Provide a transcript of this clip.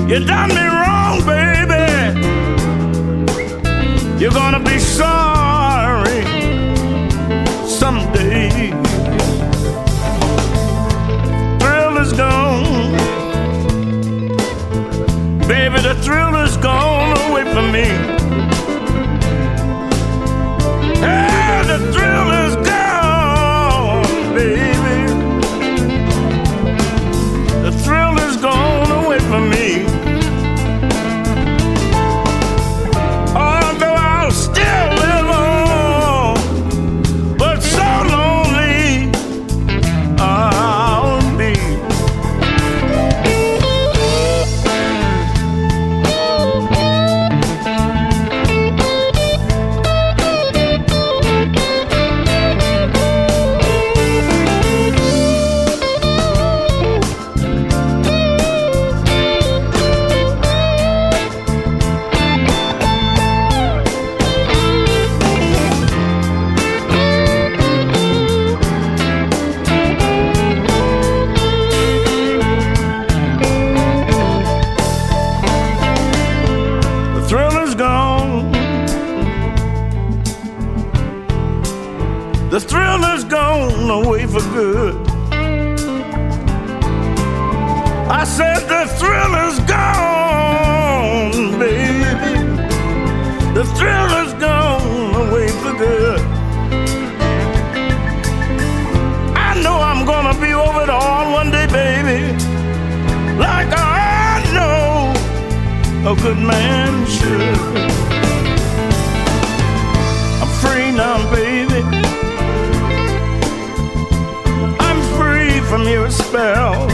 You done me wrong, baby. You're gonna be sorry someday. Thrill is gone, baby, the thrill is gone away from me. Hey, the thrill is gone, baby. The thrill is gone away from me. Although I'll still live on, but so lonely I'll be. The thrill is gone. The thrill is gone away for good. I said the thrill is gone, baby. The thrill is gone away for good. I know I'm gonna be over it all one day, baby, like I know a good man should. I'm free now, baby. I'm free from your spell.